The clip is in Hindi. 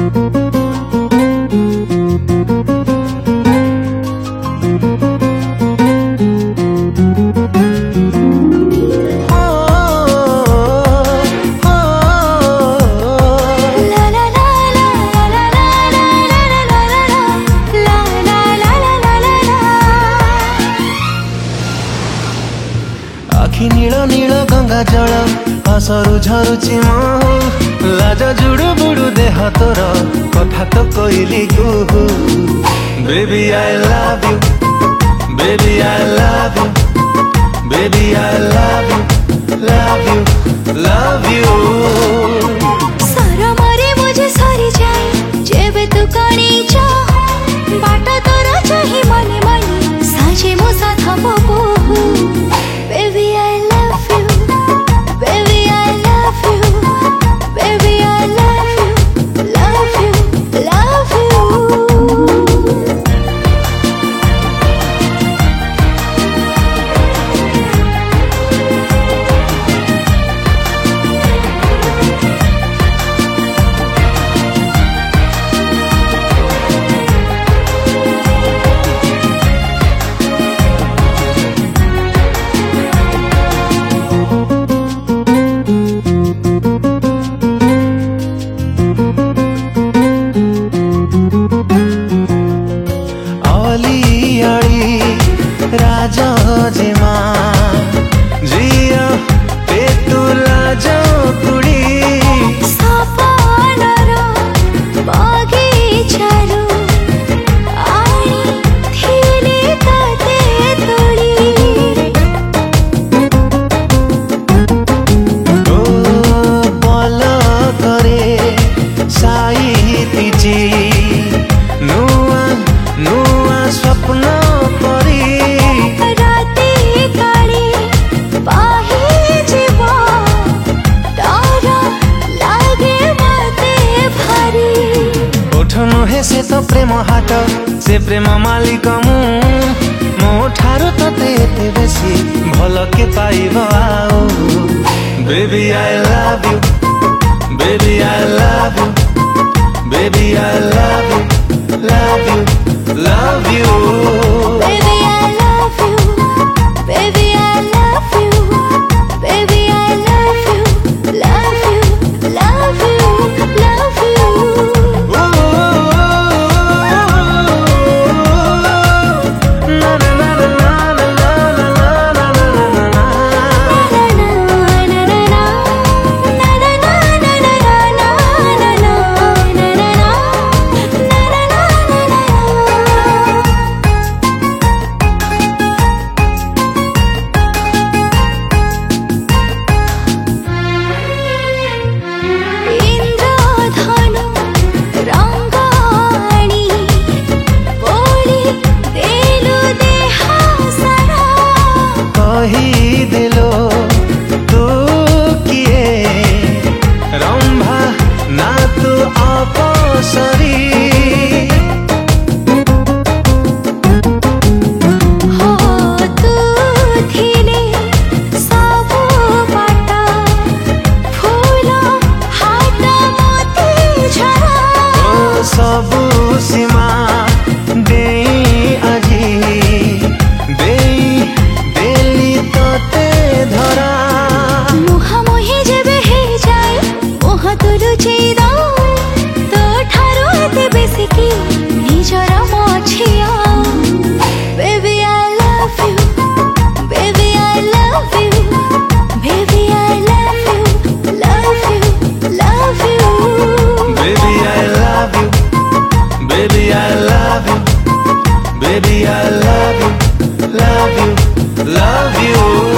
आखि नील नील गंगा जल हसरु झरुची महु लाज जुड़ु बुड़ु देह तोर कथा तो कहली गुहु baby I love you baby I love you baby I love you love you love you सारा मरे मुझे सारी जाए जेबे तू कणी चाह बाट तोरा चाही मने मने साजे मो साथ बबू Baby I love you Baby I love you Baby I love you Love you Love you राजा जिमा जिया पेतुला जो कुड़ी सपनर बगीचारू आनी थिली तते तुली ओ पल करे साई तिची नुआ नुआ स्वप्न नुहे से तो प्रेम हाट से प्रेम मालिक मो ठारू तते एते बेसी भल के पाइब आओ baby I love you baby I love you baby I love you love you love you Baby I love you Baby I love you Baby I love you Love you Love you Love you दिलो तू किए रंभा ना तू अपसरी हो तू थिले सबु बाटा फूल हाट मोती झरा ओ सबु सीमा दे आजी दे धरा मुहा मोहे जेबे हे जाए मोहा तो रुचि दाओ तो ठारो एते बेसी की निजरा मछिया Baby I love you Baby I love you Baby I love you Love you Love you Baby I love you Baby I love you Baby I love you Love you Love you